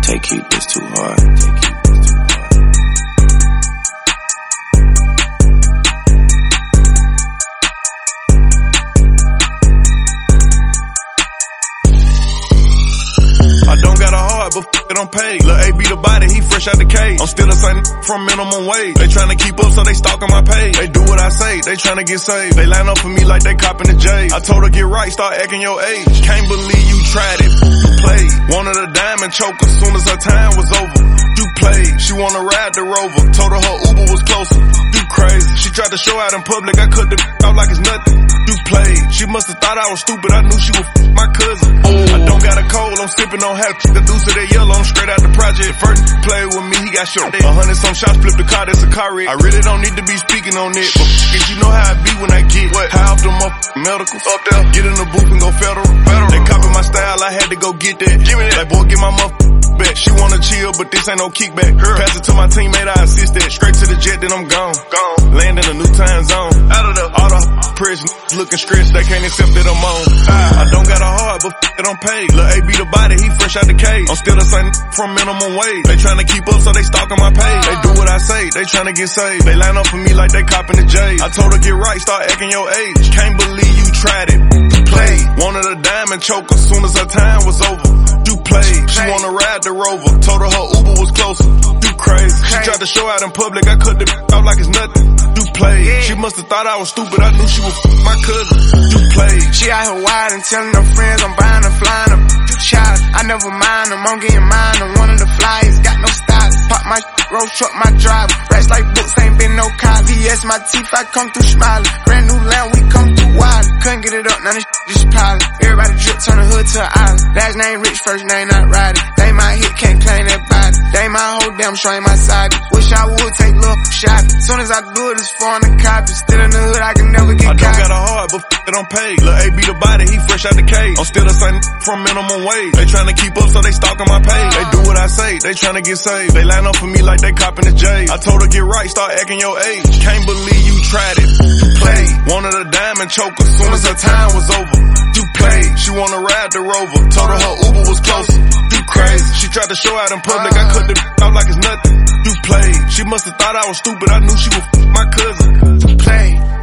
Take keep this too hard. I don't got a heart, but f*** it, I'm paid. Lil' A be the body, he fresh out the cage. I'm still the same from minimum wage. They tryna keep up, so they stalking my page. They do what I say, they tryna get saved. They line up for me like they copping the J's. I told her get right, start acting your age. Can't believe you tried it, you played. Wanted a diamond choker, soon as her time was over. You played, she wanna ride the Rover. Told her Uber was closer. You crazy, she tried to show out in public. I cut the out like it's nothing. You played, she must've thought I was stupid. I knew she was my cousin. I don't got a cold, I'm sipping on half the deuce of that yellow. I'm straight out the project. First play with me, he got shot. 100 some shots, flip the car, that's a car wreck. I really don't need to be speaking on it, but if you know how I be when I get what? High off them medicals up there. Get in the booth and go federal. They copy my style, I had to go get that. Give me that. Like boy, get my back. She wanna chill, but this ain't no kickback. Pass it to my teammate, I assist that. Straight to the jet, then I'm gone. Land in a new time zone. Out of the all the press looking stressed, they can't accept that I'm on. I don't got a heart, but f*** it, I'm paid. Lil' A be the body, he fresh out the cage. I'm still the same from minimum wage. They tryna keep up, so they stalking my page. They do what I say, they tryna get saved. They line up for me like they copping the J's. I told her get right, start acting your age. Can't believe you tried it, played. Wanted a diamond choker, soon as her time was over. You played, she wanna ride the Rover. Told her Uber was closer. You crazy, she tried to show out in public. I cut the out like it's nothing. You played, she must've thought I was stupid. I knew she was my cousin. You played. She out here wild and telling her friends I'm buying her, flying her. Child, I never mind them, I'm getting mine. I'm one of the flyers, got no style. Pop my road truck, my drive. Racks like books, ain't been no cars. VS my teeth, I come through smiling. Brand new land, we come through wild. Couldn't get it up, now this just piling. Everybody drip, turn the hood to an island. Last name rich, first name not riding. They my hit, can't claim that body. They my whole damn show ain't my side. Wish I would take love shot. Soon as I do it, it's foreign to copy. Still in the hood, I can never get caught. I don't got a heart, but f*** it, I'm paid. Lil' A be the body, he fresh out the cage. I'm still the same from minimum wage. They tryna keep up, so they stalking my page. They do what I say, they tryna get saved. They line up for me like they copping the J's. I told her get right, start acting your age. Can't believe you tried it, played. Wanted a diamond choker, soon as her time was over. You played, she wanna ride the Rover. Told her Uber was closer. You crazy, she tried to show out in public. I cut the out like it's nothing. You played, she must've thought I was stupid. I knew she was my cousin. You played.